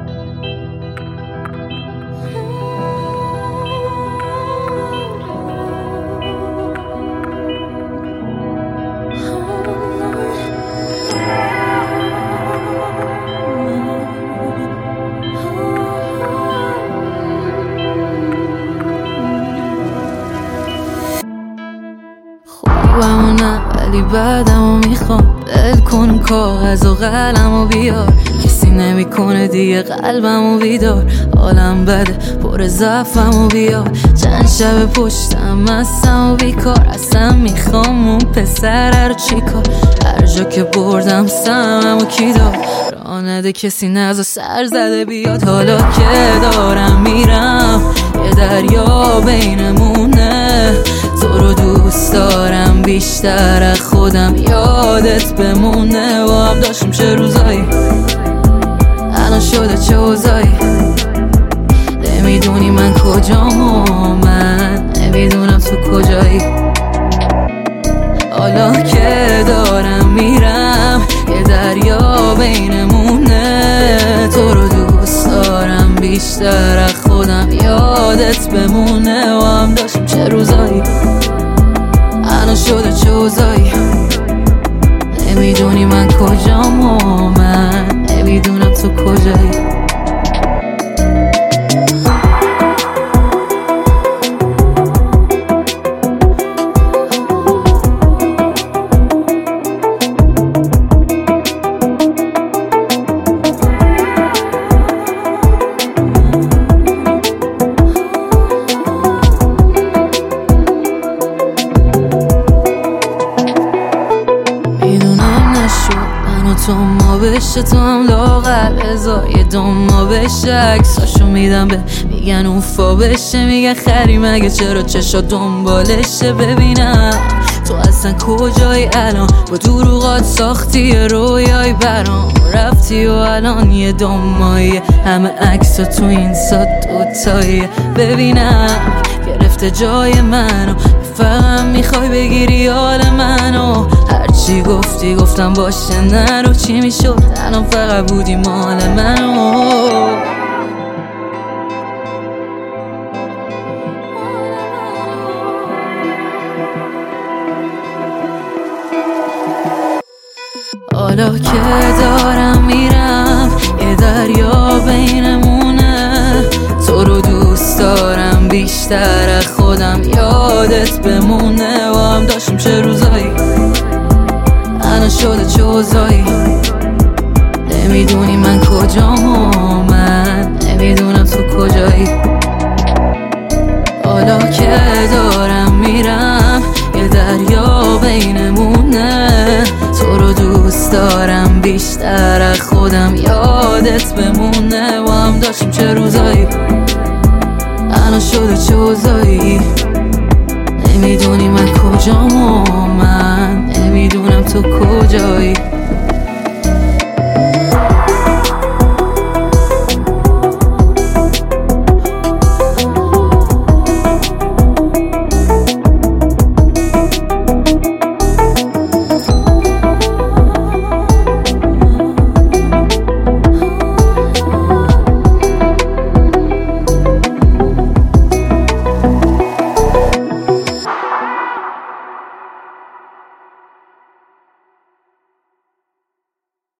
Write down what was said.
خوبمونم ولی بعدمو میخوام دل کن کاغذ و قلمو بیار، کسی نمیکنه دیگه قلبمو بیدار، حالم بده پر ضعفمو بیار، چند شب پشتم مستم و بیکار، اصلا میخوام اون پسر رو چیکار، هر جا که بردم سممو کی دار، راه نده کسی نزا سر زده بیاد، حالا که دارم میرم یه دریا بینمونه، تو رو دوست دارم بیشتر از خودم، یادت بمونه با هم داشتیم چه روزایی، الان شده چه اوضاعی، نمیدونی من کجام و من نمیدونم تو کجایی، حالا که دارم میرم یه دریا بینمونه، تو رو دوست دارم بیشتر از خودم، یادت بمونه و هم داشتیم چه روزایی، الان شده چه اوضاعی، نمیدونی من کجام و من نمیدونم تو کجایی. تو ما بشه تو هم لاغر ازا یه ما بشه، عکساشو میدم به میگن اوفا بشه، میگن خری مگه چرا چشا دنبالشه، ببینم تو اصلا کجایی الان، با دروغات ساختی رویای برام، رفتی و الان یه مایه، همه عکس تو این سات دوتاییه، ببینم گرفته جای منو، فقط میخوای بگیری حال منو، هرچی گفتی گفتم باشه نرو، چی میشد الان فقط بودی مال منو، حالا که دارم میرم یه دریا بینمونه، تو رو دوست دارم بیشتر از خودم، یادت بمونه و هم داشتیم چه روزایی، الان شده چه اوضاعی، نمیدونی من کجام و من نمیدونم تو کجایی، حالا که دارم میرم یه دریا بینمونه، تو رو دوست دارم بیشتر از خودم، یادت بمونه و هم داشتیم چه روزایی، الان شده چه اوضاعی، نمیدونی من کجام و من نمیدونم تو کجایی.